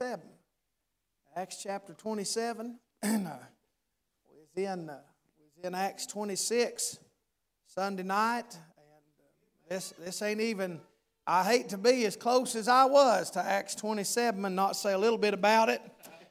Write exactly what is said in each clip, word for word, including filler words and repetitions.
twenty-seven. Acts chapter twenty-seven. And, uh, we was in, uh, we was in Acts twenty-six Sunday night. And uh, this, this ain't even, I hate to be as close as I was to Acts twenty-seven and not say a little bit about it.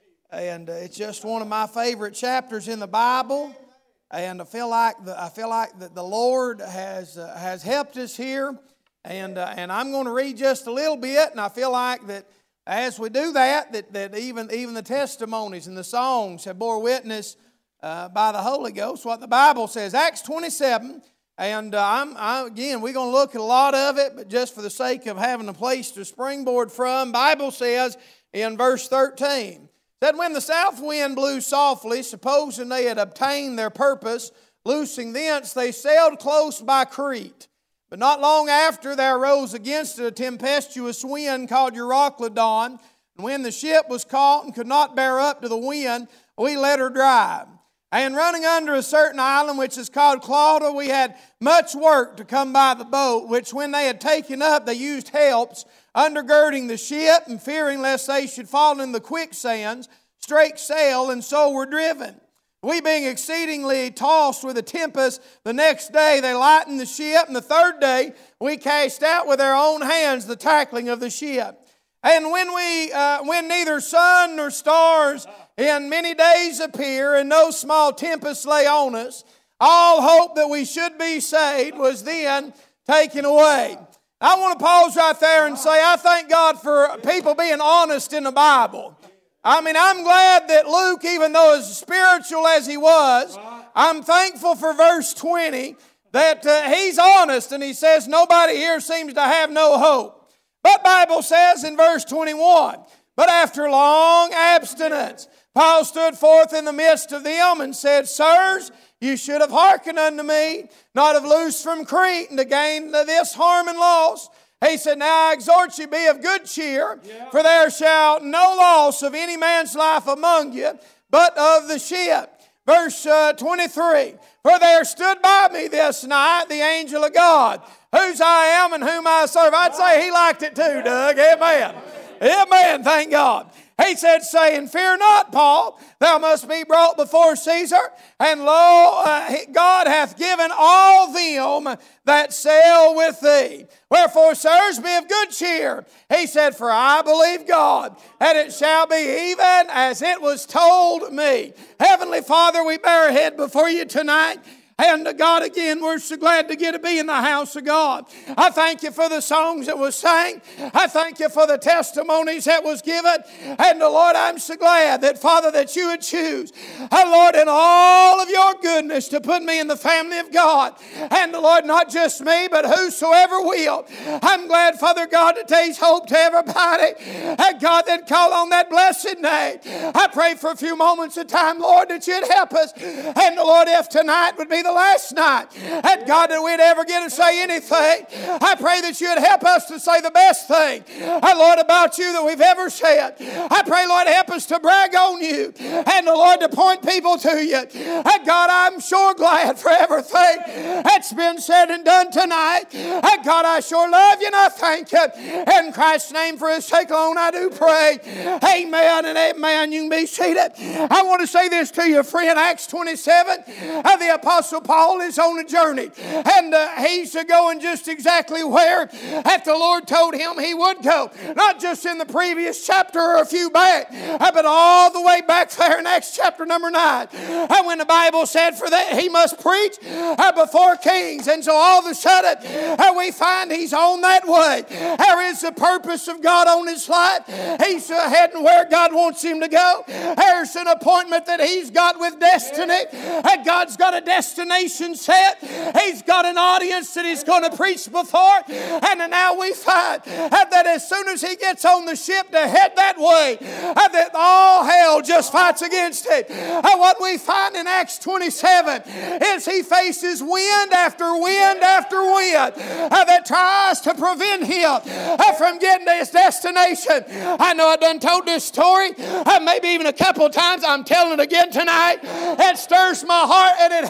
And uh, it's just one of my favorite chapters in the Bible. And I feel like the, I feel like that the Lord has uh, has helped us here. And uh, and I'm going to read just a little bit, and I feel like that as we do that, that, that even, even the testimonies and the songs have bore witness uh, by the Holy Ghost, what the Bible says. Acts twenty-seven, and uh, I'm, I, again, we're going to look at a lot of it, but just for the sake of having a place to springboard from, Bible says in verse thirteen, that when the south wind blew softly, supposing they had obtained their purpose, loosing thence, they sailed close by Crete. But not long after there arose against it a tempestuous wind called Euroclydon. And when the ship was caught and could not bear up to the wind, we let her drive. And running under a certain island which is called Clauda, we had much work to come by the boat, which when they had taken up, they used helps, undergirding the ship, and fearing lest they should fall in the quicksands, strake sail, and so were driven. We being exceedingly tossed with a tempest, the next day they lightened the ship, and the third day we cast out with our own hands the tackling of the ship. And when we, uh, when neither sun nor stars in many days appear, and no small tempest lay on us, all hope that we should be saved was then taken away. I want to pause right there and say, I thank God for people being honest in the Bible. I mean, I'm glad that Luke, even though as spiritual as he was, I'm thankful for verse twenty, that uh, he's honest and he says nobody here seems to have no hope. But Bible says in verse twenty-one, but after long abstinence, Paul stood forth in the midst of them and said, Sirs, you should have hearkened unto me, not have loosed from Crete, and to gain this harm and loss. He said, now I exhort you, be of good cheer, yeah. For there shall no loss of any man's life among you, but of the ship. Verse uh, twenty-three, for there stood by me this night the angel of God, whose I am and whom I serve. I'd say he liked it too, Doug. Amen. Amen. Thank God. He said, saying, fear not, Paul, thou must be brought before Caesar. And lo, uh, God hath given all them that sail with thee. Wherefore, sirs, be of good cheer. He said, for I believe God, and it shall be even as it was told me. Heavenly Father, we bear our head before you tonight. And God, again, we're so glad to get to be in the house of God. I thank you for the songs that was sang. I thank you for the testimonies that was given. And the Lord, I'm so glad that, Father, that you would choose, oh Lord, in all of your goodness to put me in the family of God. And the Lord, not just me, but whosoever will. I'm glad, Father God, that there's hope to everybody. And God, that call on that blessed name. I pray for a few moments of time, Lord, that you'd help us. And the Lord, if tonight would be the last night, and God, that we'd ever get to say anything, I pray that you'd help us to say the best thing, oh Lord, about you that we've ever said. I pray, Lord, help us to brag on you, and the Lord, to point people to you. And God, I'm sure glad for everything that's been said and done tonight. And God, I sure love you and I thank you. In Christ's name, for his sake alone, I do pray. Amen and amen. You can be seated. I want to say this to you, friend. Acts twenty-seven, uh, the Apostle Paul is on a journey, and uh, he's going just exactly where that the Lord told him he would go. Not just in the previous chapter or a few back, uh, but all the way back there in Acts chapter number nine. And when the Bible said for that he must preach uh, before kings, and so all of a sudden uh, we find he's on that way. There is the purpose of God on his life. He's uh, heading where God wants him to go. There's an appointment that he's got with destiny. And God's got a destination set. He's got an audience that he's going to preach before. And now we find that as soon as he gets on the ship to head that way, that all hell just fights against it. What we find in Acts twenty-seven is he faces wind after wind after wind that tries to prevent him from getting to his destination. I know I've done told this story maybe even a couple of times. I'm telling it again tonight. It stirs my heart and it helps me.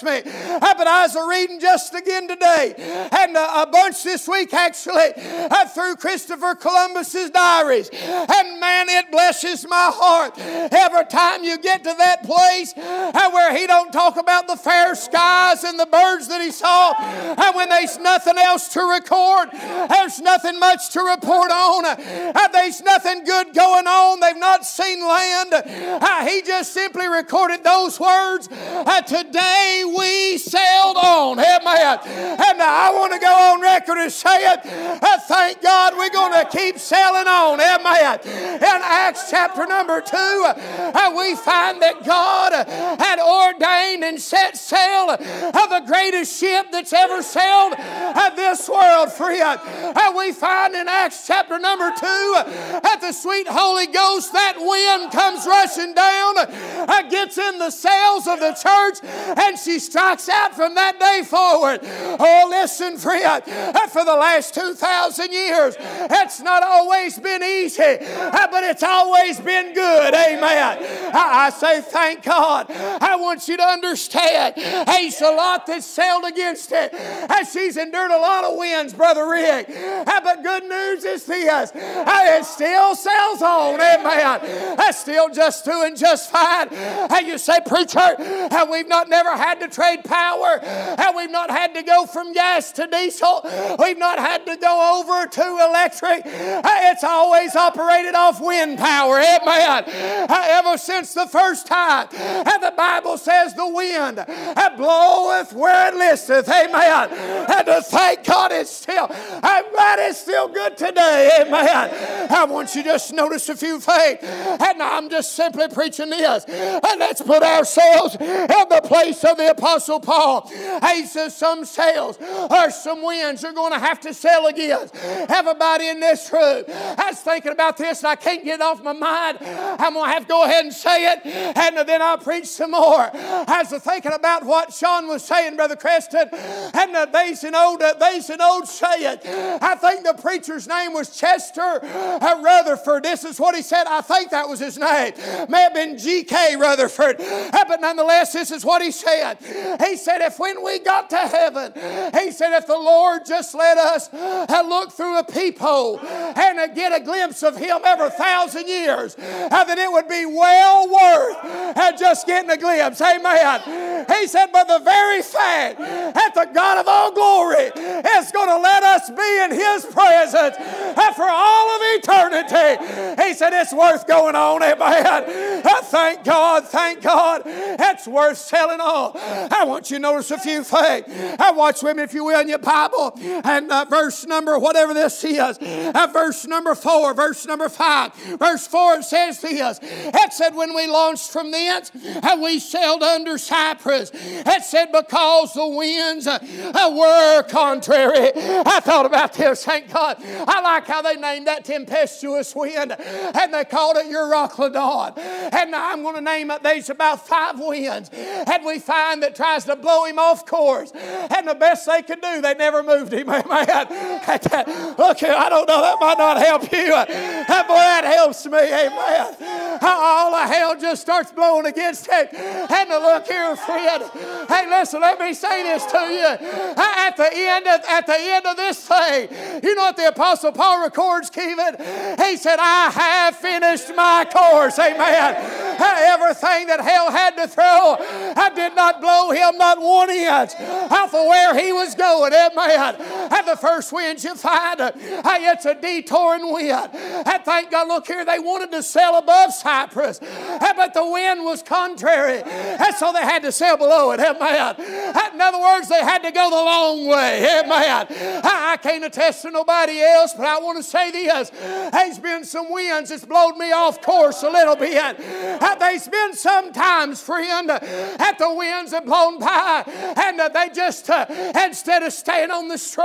me. Uh, but I was reading just again today, and uh, a bunch this week actually, uh, through Christopher Columbus's diaries. And man, it blesses my heart every time you get to that place uh, where he don't talk about the fair skies and the birds that he saw, and when there's nothing else to record, there's nothing much to report on, uh, there's nothing good going on, they've not seen land. Uh, he just simply recorded those words, uh, today we sailed on. Amen. And uh, I want to go on record and say it. Uh, thank God we're going to keep sailing on. Amen. In Acts chapter number two, uh, we find that God uh, had ordained and set sail of the greatest ship that's ever sailed uh, this world free. Uh, we find in Acts chapter number two uh, that the sweet Holy Ghost, that wind comes rushing down, uh, gets in the sails of the church, and she strikes out from that day forward. Oh, listen, friend, uh, for the last two thousand years, it's not always been easy, uh, but it's always been good. Amen. I, I say thank God. I want you to understand, there's a lot that's sailed against it. Uh, she's endured a lot of winds, Brother Rick. Uh, but good news is this, uh, it still sails on. Amen. That's still just doing just fine. Uh, you say, preacher, uh, we've not never had to trade power. Uh, we've not had to go from gas to diesel. We've not had to go over to electric. Uh, it's always operated off wind power. Amen. Uh, ever since the first time, uh, the Bible says the wind uh, bloweth where it listeth. Amen. And to thank God it's still, I'm glad it's still good today. Amen. I want you to just notice a few things. And I'm just simply preaching this. And let's put ourselves in the place of the Apostle Paul. He says some sails or some winds you're going to have to sail against. Everybody in this room, I was thinking about this and I can't get it off my mind. I'm going to have to go ahead and say it, and then I'll preach some more. I was thinking about what Sean was saying, Brother Creston, and uh, there's an old, uh, there's an old saying. I think the preacher's name was Chester uh, Rutherford. This is what he said. I think that was his name. May have been G K Rutherford. Uh, but nonetheless, this is what he said. He said, if when we got to heaven, he said, if the Lord just let us uh, look through a peephole and uh, get a glimpse of him every thousand years, uh, then it would be well worth uh, just getting a glimpse. Amen. He said, but the very fact that the God of all glory is going to let us be in his presence uh, for all of eternity, he said, it's worth going on. Amen. Uh, thank God, thank God, it's worth sailing on. I want you to notice a few things. I watch with me, if you will, in your Bible, and uh, verse number, whatever this is, uh, verse number four, verse number five, verse four, it says this. It said, when we launched from thence, uh, we sailed under Cyprus. It said, because the winds uh, uh, were contrary. I thought about this, thank God. I like how they named that tempestuous wind, and they called it Euroclydon. And now I'm going to name it, there's about five winds, and we find that tries to blow him off course. And the best they could do, they never moved him. Amen. Look here, I don't know, that might not help you. Boy, that helps me. Amen. All the hell just starts blowing against it. And look here, friend. Hey, listen, let me say this to you. At the end of, at the end of this thing, you know what the Apostle Paul records, Kevin? He said, I have finished my course. Amen. Everything that hell had to throw, I did not blow him not one inch off of where he was going. Amen. And the first wind you find, hey, it's a detouring wind. And thank God, look here, they wanted to sail above Cyprus, but the wind was contrary, and so they had to sail below it. Amen. In other words, they had to go the long way. Amen. I can't attest to nobody else, but I want to say this. There's been some winds that's blowed me off course a little bit. There's been some times, friend, that the winds have blown by, and they just, uh, instead of staying on the straight,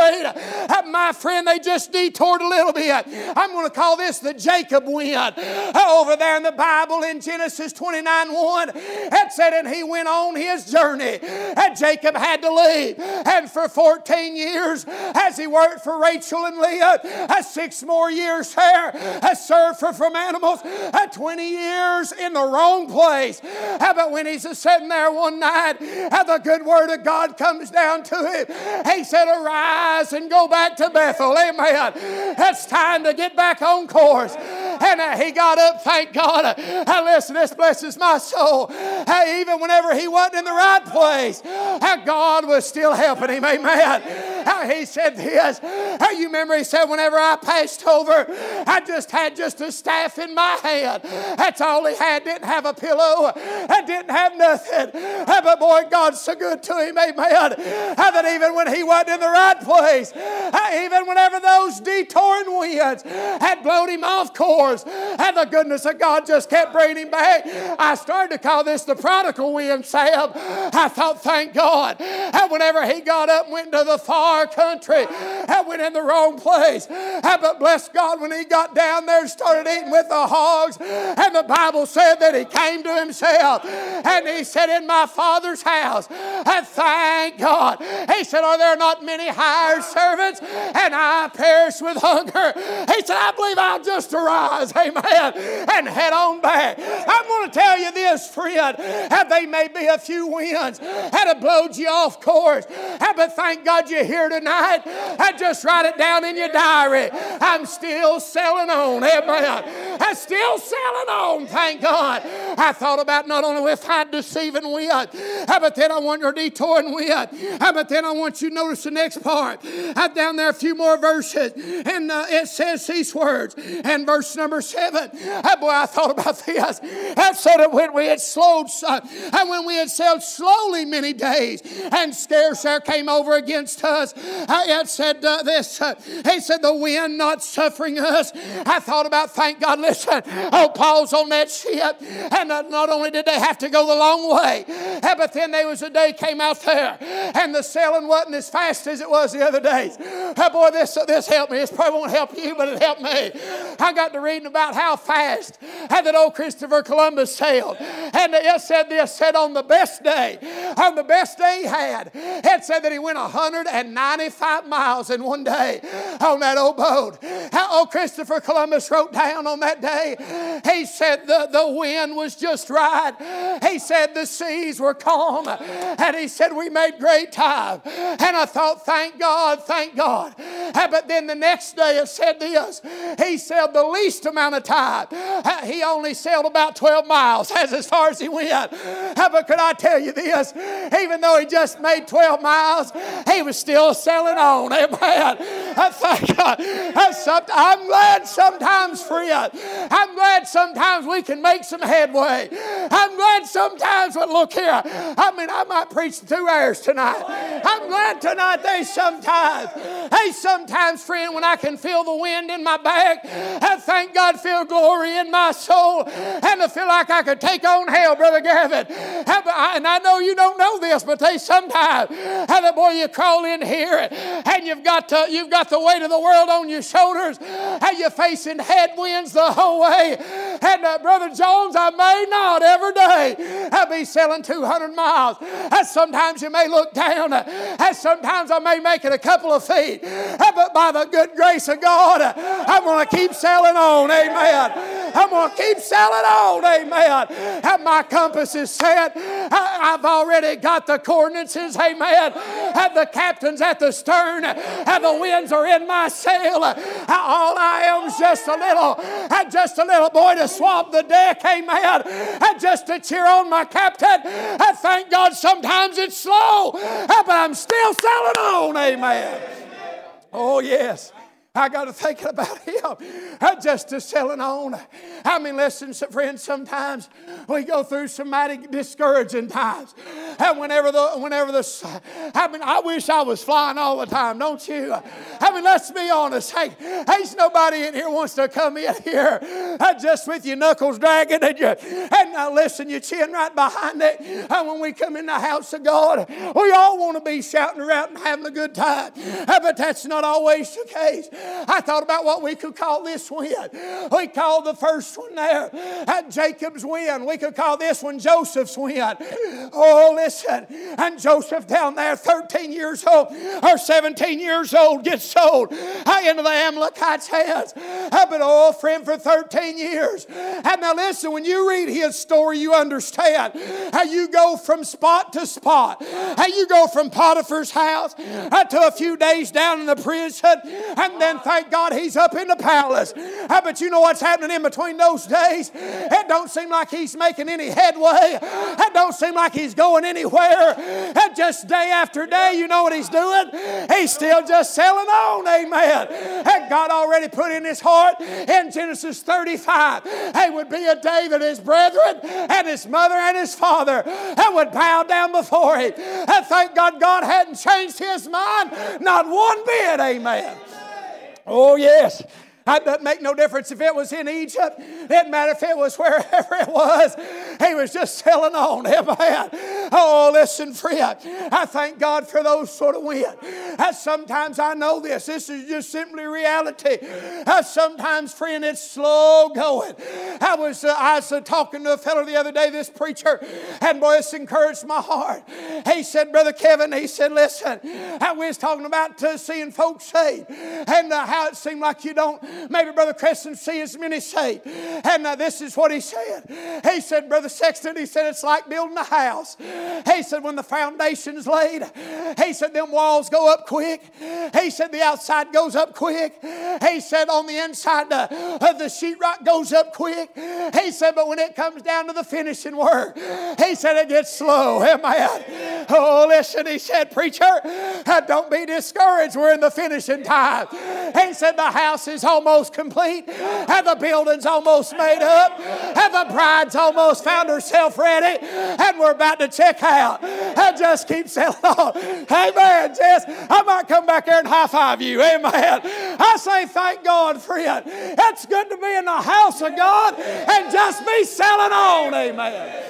afraid. My friend, they just detoured a little bit. I'm going to call this the Jacob wind. Over there in the Bible in Genesis twenty-nine one, it said, and he went on his journey. And Jacob had to leave. And for fourteen years, as he worked for Rachel and Leah, six more years there, has served for from animals, twenty years in the wrong place. But when he's sitting there one night, the good word of God comes down to him. He said, arise and go back to Bethel. Amen. It's time to get back on course. And uh, he got up, thank God. Uh, listen, this blesses my soul. Uh, even whenever he wasn't in the right place, uh, God was still helping him. Amen. Uh, he said this. Uh, you remember he said, whenever I passed over, I just had just a staff in my hand. That's all he had. Didn't have a pillow. I didn't have nothing. Uh, but boy, God's so good to him. Amen. Uh, that even when he wasn't in the right place, uh, even whenever those detouring winds had blown him off course, and the goodness of God just kept bringing him back. I started to call this the prodigal wind, Sam. I thought, thank God. And whenever he got up and went to the far country, and went in the wrong place. But bless God, when he got down there and started eating with the hogs, and the Bible said that he came to himself, and he said, in my Father's house, and thank God. He said, are there not many hired servants, and I perish with hunger? He said, I believe I'll just arise. Amen. And head on back. I'm going to tell you this, friend. They may be a few winds that have blowed you off course. But thank God you're here tonight. And just write it down in your diary. I'm still selling on. Amen. I'm still selling on. Thank God. I thought about not only with that deceiving wind, but then I want your detouring wind. But then I want you to notice the next part. I'm down there a few more verses. And uh, it says these words. And verse number Number seven. Oh, boy, I thought about this. I said that when we had slowed, uh, and when we had sailed slowly many days, and scarce there came over against us, uh, it said uh, this. Uh, he said, the wind not suffering us. I thought about, thank God, listen. Oh, Paul's on that ship, and uh, not only did they have to go the long way, uh, but then there was a day came out there, and the sailing wasn't as fast as it was the other days. Oh, boy, this uh, this helped me. This probably won't help you, but it helped me. I got to read about how fast had that old Christopher Columbus sailed. And it said this, said on the best day, on the best day he had, it said that he went one hundred ninety-five miles in one day on that old boat. How old Christopher Columbus wrote down on that day, he said the, the wind was just right. He said the seas were calm. And he said we made great time. And I thought, thank God, thank God. But then the next day it said this, he said the least amount of time. He only sailed about twelve miles. That's as far as he went. But could I tell you this? Even though he just made twelve miles, he was still sailing on. Amen. Thank God. I'm glad sometimes, friend. I'm glad sometimes we can make some headway. I'm glad sometimes, but look here. I mean, I might preach two hours tonight. I'm glad tonight they sometimes, hey, sometimes, friend, when I can feel the wind in my back, I thank God feel glory in my soul, and I feel like I could take on hell, Brother Gavin. And I know you don't know this, but they sometimes, and boy, you crawl in here, and you've got to, you've got the weight of the world on your shoulders, and you're facing headwinds the whole way. And uh, Brother Jones, I may not every day I'll be sailing two hundred miles. And sometimes you may look down, and sometimes I may make it a couple of feet, but by the good grace of God, I'm going to keep sailing on. Amen. I'm going to keep sailing on. Amen. And my compass is set. I've already got the coordinates. Amen. And the captain's at the stern, and the winds are in my sail. All I am is just a little, just a little boy to swab the deck. Amen. And just to cheer on my captain. And thank God sometimes it's slow, but I'm still sailing on. Amen. Oh, yes. I got to thinking about him uh, just to selling on. I mean, listen, friends, sometimes we go through some mighty discouraging times. And whenever the, whenever the, I mean, I wish I was flying all the time, don't you? I mean, let's be honest. Hey, there's nobody in here wants to come in here uh, just with your knuckles dragging and you, and now listen, your chin right behind it. And when we come in the house of God, we all want to be shouting around and having a good time. Uh, but that's not always the case. I thought about what we could call this win. We call the first one there at Jacob's win. We could call this one Joseph's win. Oh, listen. And Joseph down there, thirteen years old or seventeen years old, gets sold into the Amalekites' hands. But oh, friend, for thirteen years. And now listen, when you read his story, you understand how you go from spot to spot. How you go from Potiphar's house to a few days down in the prison, and then thank God he's up in the palace. But you know what's happening in between those days? It don't seem like he's making any headway. It don't seem like he's going anywhere. And just day after day, you know what he's doing? He's still just selling on, amen. And God already put in his heart in Genesis thirty-five, he would be a day that his brethren and his mother and his father and would bow down before him. And thank God God hadn't changed his mind, not one bit, amen. Oh, yes. That doesn't make no difference if it was in Egypt. It didn't matter if it was wherever it was. He was just selling on. Amen. Oh, listen, friend. I thank God for those sort of wins. And sometimes I know this. This is just simply reality. And sometimes, friend, it's slow going. I was, uh, I was uh, talking to a fellow the other day, this preacher, and boy, it's encouraged my heart. He said, Brother Kevin, he said, listen, I was talking about uh, seeing folks saved and uh, how it seemed like you don't maybe Brother Creston see as many saved. And uh, this is what he said. He said, Brother Sexton, he said, it's like building a house. He said, when the foundation's laid, he said, them walls go up quick. He said, the outside goes up quick. He said, on the inside, uh, the sheetrock goes up quick. He said, but when it comes down to the finishing work, he said, it gets slow. Amen. Oh, listen, he said, preacher, uh, don't be discouraged. We're in the finishing time. He said, the house is almost complete, and the building's almost made up, and the bride's almost found herself ready, and we're about to check out. And just keep selling on. Amen, Jess. I might come back there and high five you. Amen. I say thank God, friend. It's good to be in the house of God and just be selling on. Amen.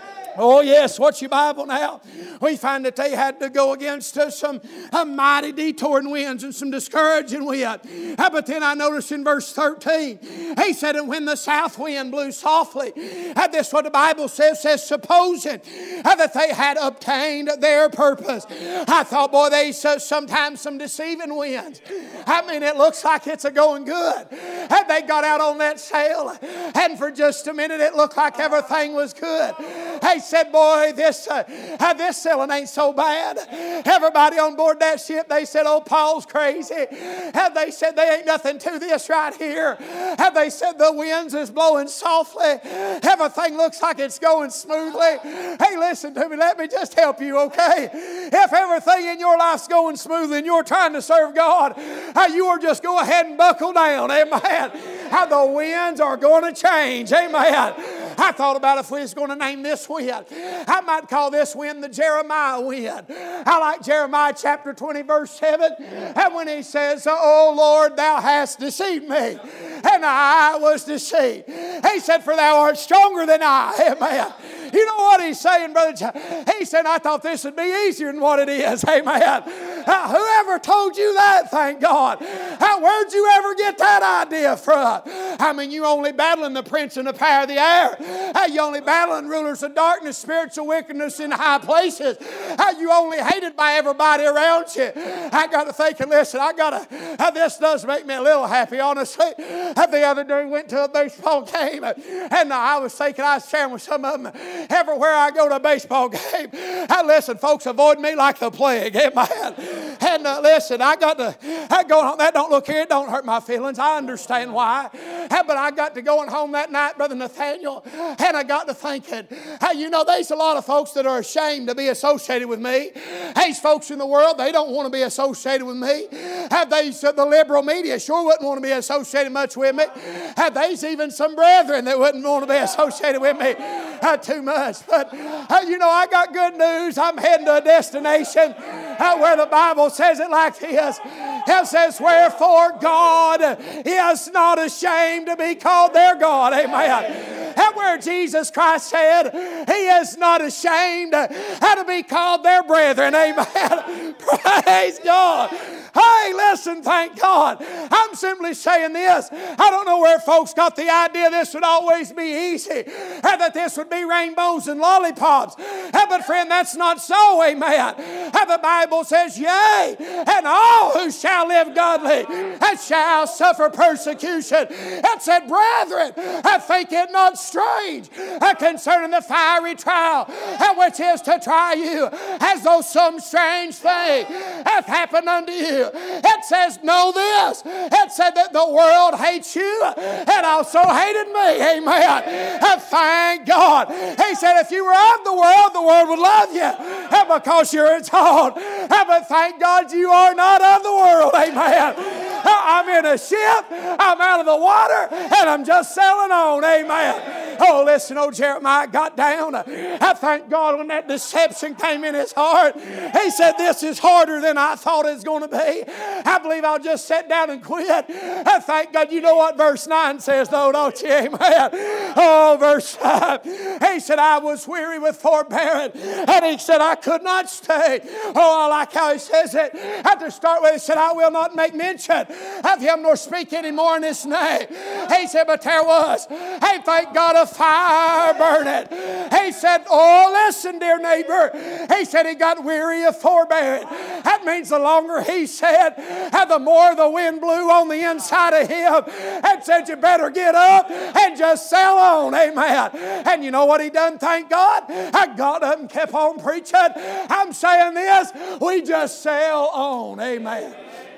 Oh, yes. What's your Bible now? We find that they had to go against uh, some uh, mighty detouring winds and some discouraging wind. Uh, but then I noticed in verse thirteen, he said, and when the south wind blew softly, uh, this is what the Bible says, says, supposing uh, that they had obtained their purpose. I thought, boy, they uh, sometimes some deceiving winds. I mean, it looks like it's a going good. And they got out on that sail, and for just a minute, it looked like everything was good. Hey, said, boy, this uh, uh, this sailing ain't so bad. Everybody on board that ship, they said, oh, Paul's crazy. And they said, there ain't nothing to this right here. And they said, the winds is blowing softly. Everything looks like it's going smoothly. Hey, listen to me. Let me just help you, okay? If everything in your life's going smoothly and you're trying to serve God, uh, you are just go ahead and buckle down. Amen. How the winds are going to change. Amen. I thought about if we was going to name this wind, I might call this wind the Jeremiah wind. I like Jeremiah chapter twenty verse seven. And when he says, oh Lord, thou hast deceived me, and I was deceived. He said, for thou art stronger than I. Amen. You know what he's saying, Brother John? He said, I thought this would be easier than what it is. Amen. Uh, whoever told you that, thank God. Uh, where'd you ever get that idea from? I mean, you only battling the prince and the power of the air. Uh, you only battling rulers of darkness, spiritual wickedness in high places. Uh, you only hated by everybody around you. I got to think, and listen, I got to, uh, this does make me a little happy, honestly. Uh, the other day, we went to a baseball game, uh, and uh, I was thinking, I was sharing with some of them, everywhere I go to a baseball game, uh, listen, folks avoid me like the plague. Amen. And uh, listen, I got to, I go home, that don't look here, it don't hurt my feelings. I understand why. Uh, but I got to going home that night, Brother Nathaniel, and I got to thinking, hey, you know, there's a lot of folks that are ashamed to be associated with me. Hey, folks in the world, they don't want to be associated with me. Have they said the liberal media sure wouldn't want to be associated much with me. Have they even some brethren that wouldn't want to be associated with me uh, too much. But, uh, you know, I got good news. I'm heading to a destination uh, where the Bible says it like this. It says, wherefore God is not ashamed to be called their God. Amen. That's where Jesus Christ said, He is not ashamed how to be called their brethren. Amen. Praise God. Hey, listen, thank God. I'm simply saying this. I don't know where folks got the idea this would always be easy, and that this would be rainbows and lollipops. But friend, that's not so, amen. And the Bible says, yea, and all who shall live godly and shall suffer persecution. It said, brethren, I think it not strange concerning the fiery trial, which is to try you, as though some strange thing hath happened unto you. It says, know this. It said that the world hates you and also hated me. Amen. And thank God. He said, if you were of the world, the world would love you. And because you're its own. But thank God you are not of the world. Amen. I'm in a ship. I'm out of the water. And I'm just sailing on. Amen. Oh, listen, old Jeremiah got down. I thank God when that deception came in his heart. He said, this is harder than I thought it was going to be. I believe I'll just sit down and quit. I thank God. You know what verse nine says, though, don't you? Amen. Oh, verse five. He said, I was weary with forbearing. And he said, I could not stay. Oh, I like how he says it. At the start with, he said, I will not make mention of him nor speak any more in his name. He said, but there was, hey, thank God, a fire burning. He said, oh, listen, dear neighbor. He said he got weary of forbearing. That means the longer he said, and the more the wind blew on the inside of him, and said, you better get up and just sail on. Amen. And you know what he done, thank God? I got up and kept on preaching. I'm saying this, we just sail on. Amen.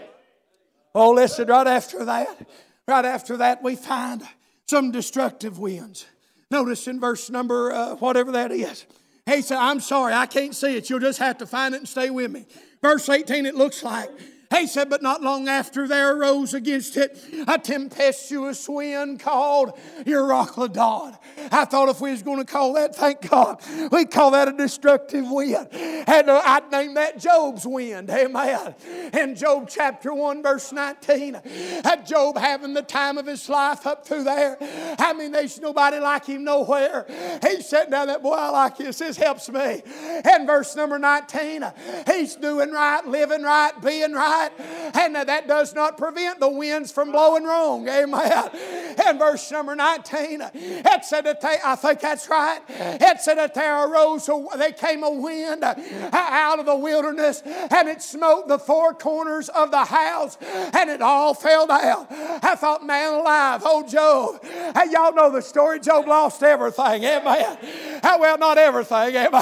Oh, listen, right after that, right after that, we find some destructive winds. Notice in verse number, uh, whatever that is. He said, I'm sorry, I can't see it. You'll just have to find it and stay with me. Verse eighteen, it looks like. He said, but not long after there arose against it a tempestuous wind called Euroclydon. I thought if we was going to call that, thank God, we'd call that a destructive wind. And uh, I'd name that Job's wind. Amen. In Job chapter one, verse nineteen, had Job having the time of his life up through there. I mean, there's nobody like him nowhere. He's sitting down that, boy, I like this. This helps me. In verse number nineteen, he's doing right, living right, being right. And that does not prevent the winds from blowing wrong. Amen. And verse number nineteen, it said that they, I think that's right, it said that there arose, a, there came a wind out of the wilderness, and it smote the four corners of the house, and it all fell down. I thought, man alive, oh Job. Hey, y'all know the story. Job lost everything. Amen. Well, not everything. Amen.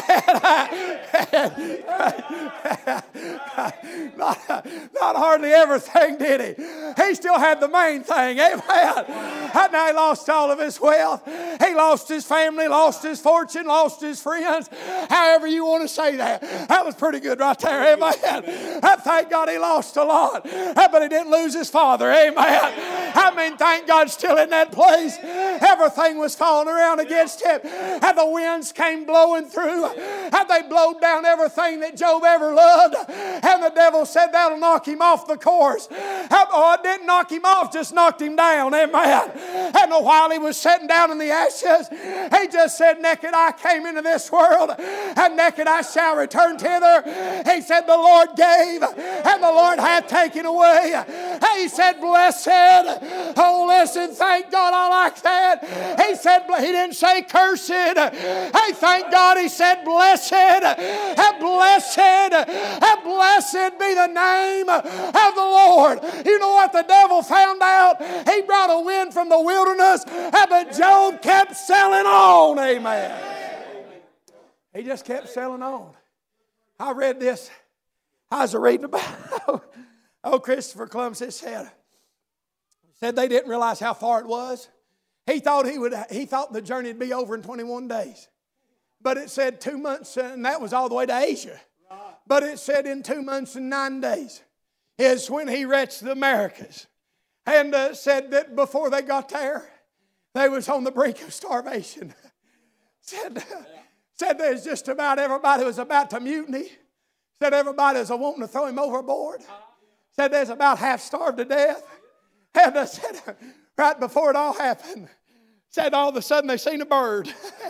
not, Not hardly everything, did he? He still had the main thing. Amen. And now he lost all of his wealth. He lost his family, lost his fortune, lost his friends. However you want to say that. That was pretty good right there. Amen. I thank God he lost a lot. But he didn't lose his father. Amen. I mean, thank God still in that place. Everything was falling around against him. And the winds came blowing through. And they blowed down everything that Job ever loved. And the devil said, that'll knock him off the course. Oh, it didn't knock him off, just knocked him down. Amen. And while he was sitting down in the ashes, he just said, naked I came into this world, and naked I shall return thither. He said, the Lord gave, and the Lord hath taken away. He said, blessed. Oh, listen, thank God, I like that. He said, he didn't say cursed. Hey, thank God, he said, blessed. Blessed. Blessed be the name of the Lord. You know what the devil found out? He brought a wind from the wilderness, but Job kept sailing on. Amen. He just kept sailing on. I read this. I was reading about, oh, Christopher Columbus, it said, said they didn't realize how far it was. He thought he would. He thought the journey would be over in twenty-one days. But it said two months, and that was all the way to Asia. But it said in two months and nine days is when he reached the Americas. And uh, said that before they got there, they was on the brink of starvation. said, uh, said there's just about everybody was about to mutiny. Said everybody was wanting to throw him overboard. Said there's about half starved to death. And uh, said right before it all happened, said all of a sudden they seen a bird.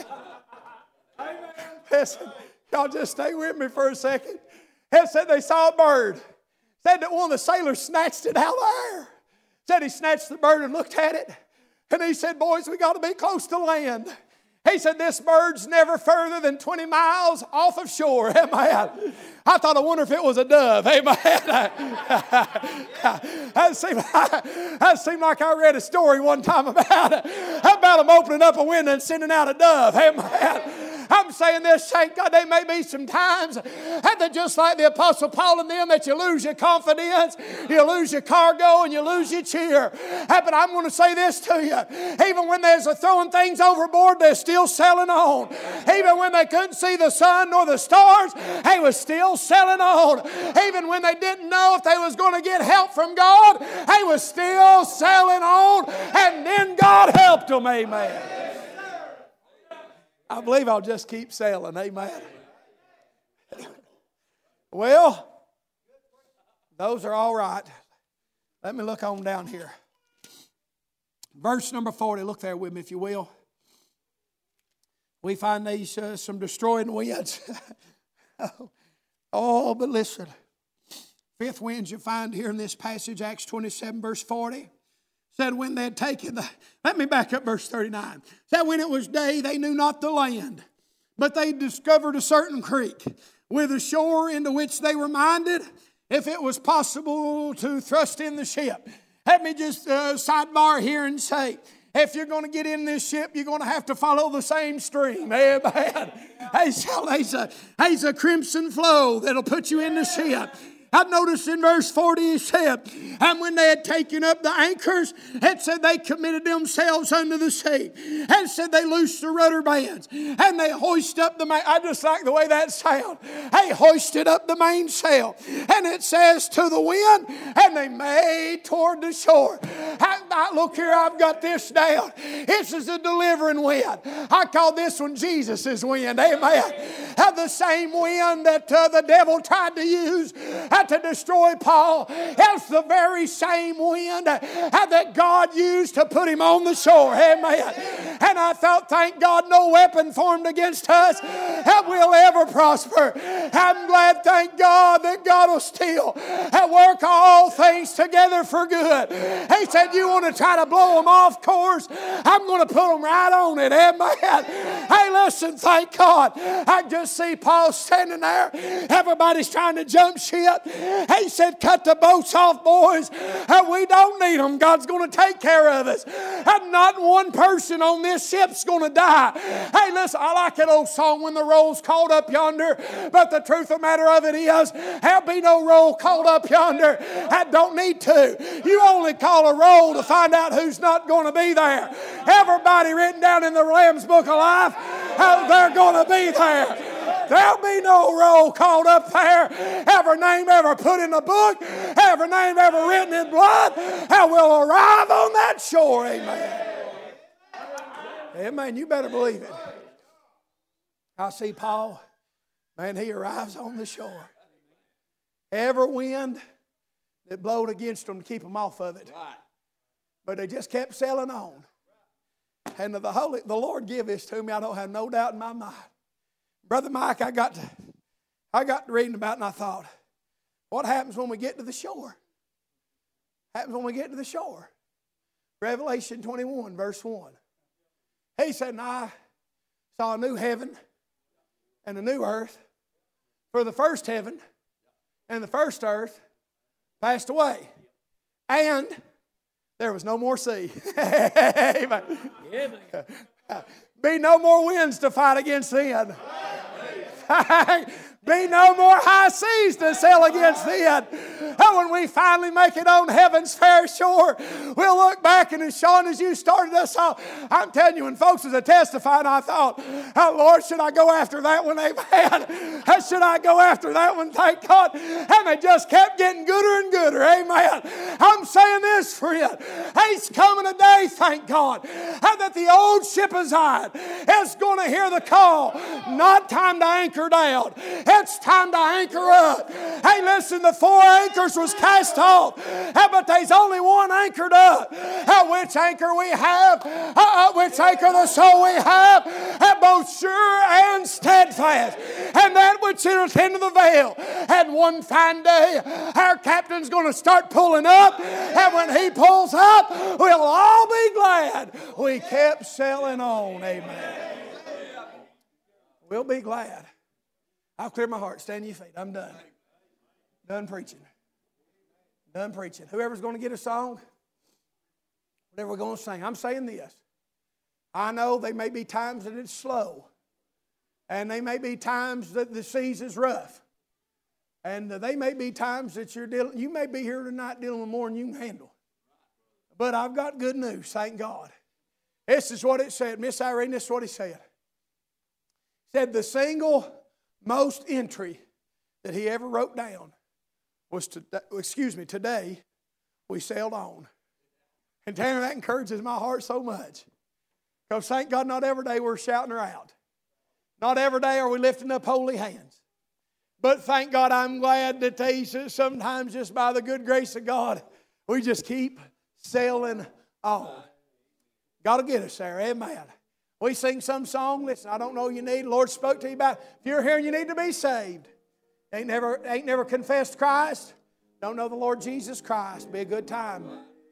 Listen, y'all just stay with me for a second. It said they saw a bird. Said that one of the sailors snatched it out of the air. Said he snatched the bird and looked at it. And he said, boys, we got to be close to land. He said, this bird's never further than twenty miles off of shore. Amen. I thought, I wonder if it was a dove. Amen. That seemed, that seemed like I read a story one time about it. About them opening up a window and sending out a dove. Amen. I'm saying this, thank God, there may be some times that just like the Apostle Paul and them that you lose your confidence, you lose your cargo, and you lose your cheer. But I'm going to say this to you. Even when there's a throwing things overboard, they're still sailing on. Even when they couldn't see the sun nor the stars, they was still sailing on. Even when they didn't know if they was going to get help from God, they was still sailing on. And then God helped them. Amen. I believe I'll just keep sailing. Amen. Well, those are all right. Let me look on down here. Verse number forty. Look there with me if you will. We find these uh, some destroying winds. Oh, but listen. Fifth winds you find here in this passage, Acts twenty-seven, verse forty. Said when they had taken the, let me back up verse thirty-nine. Said when it was day, they knew not the land, but they discovered a certain creek with a shore into which they were minded, if it was possible to thrust in the ship. Let me just uh, sidebar here and say, if you're going to get in this ship, you're going to have to follow the same stream. Amen. There's a, there's a crimson flow that'll put you in the ship. I noticed in verse forty, he said, and when they had taken up the anchors, it said they committed themselves unto the sea. And said they loosed the rudder bands. And they hoisted up the main. I just like the way that sounds. They hoisted up the mainsail. And it says to the wind, and they made toward the shore. I, I, look here, I've got this down. This is a delivering wind. I call this one Jesus' wind. Amen. Have the same wind that uh, the devil tried to use to destroy Paul. It's the very same wind that God used to put him on the shore. Amen. And I thought, thank God, no weapon formed against us that will ever prosper. I'm glad, thank God, that God will still work all things together for good. He said, you want to try to blow them off course? I'm going to put them right on it. Amen. Hey, listen, thank God. I just see Paul standing there. Everybody's trying to jump ship. He said, cut the boats off, boys. We don't need them. God's going to take care of us. And not one person on this ship's going to die. Hey, listen, I like that old song, When the Roll's Called Up Yonder. But the truth of the matter of it is, there'll be no roll called up yonder. That don't need to. You only call a roll to find out who's not going to be there. Everybody written down in the Lamb's Book of Life, they're going to be there. There'll be no roll called up there. Every name ever put in the book, every name ever written in blood, and will arrive on that shore. Amen. Amen. You better believe it. I see Paul, man, he arrives on the shore. Every wind that blowed against them to keep them off of it. But they just kept sailing on. And the Holy, the Lord give this to me, I don't have no doubt in my mind. Brother Mike, I got to, I got to reading about it and I thought, what happens when we get to the shore? What happens when we get to the shore? Revelation twenty-one, verse one. He said, and I saw a new heaven and a new earth. For the first heaven and the first earth passed away. And there was no more sea. Amen. Be no more winds to fight against sin. Be no more high seas to sail against then. And when we finally make it on heaven's fair shore, we'll look back, and as Sean, as you started us off, I'm telling you, when folks was a testifying, I thought, oh, Lord, should I go after that one? Amen. Should I go after that one? Thank God. And they just kept getting gooder and gooder. Amen. I'm saying this, friend. It's coming a day, thank God, that the old ship of Zion is going to hear the call. Not time to anchor down. It's time to anchor up. Hey, listen, the four anchors was cast off, but there's only one anchored up. Which anchor we have, uh, which anchor the soul we have, both sure and steadfast, and that which entereth into the veil. And one fine day, our captain's going to start pulling up, and when he pulls up, we'll all be glad we kept sailing on. Amen. We'll be glad. I'll clear my heart. Stand on your feet. I'm done. Done preaching. Done preaching. Whoever's going to get a song, whatever we're going to sing, I'm saying this. I know there may be times that it's slow. And there may be times that the seas is rough. And there may be times that you're dealing, you may be here tonight dealing with more than you can handle. But I've got good news, thank God. This is what it said. Miss Irene, this is what he said. He said the single most entry that he ever wrote down was, to, excuse me, today we sailed on. And Tanner, that encourages my heart so much. Because thank God not every day we're shouting her out. Not every day are we lifting up holy hands. But thank God I'm glad that they, sometimes just by the good grace of God, we just keep sailing on. God will get us there, amen. We sing some song, listen, I don't know you need, the Lord spoke to you about it. If you're here and you need to be saved, ain't never, ain't never confessed Christ, don't know the Lord Jesus Christ, be a good time.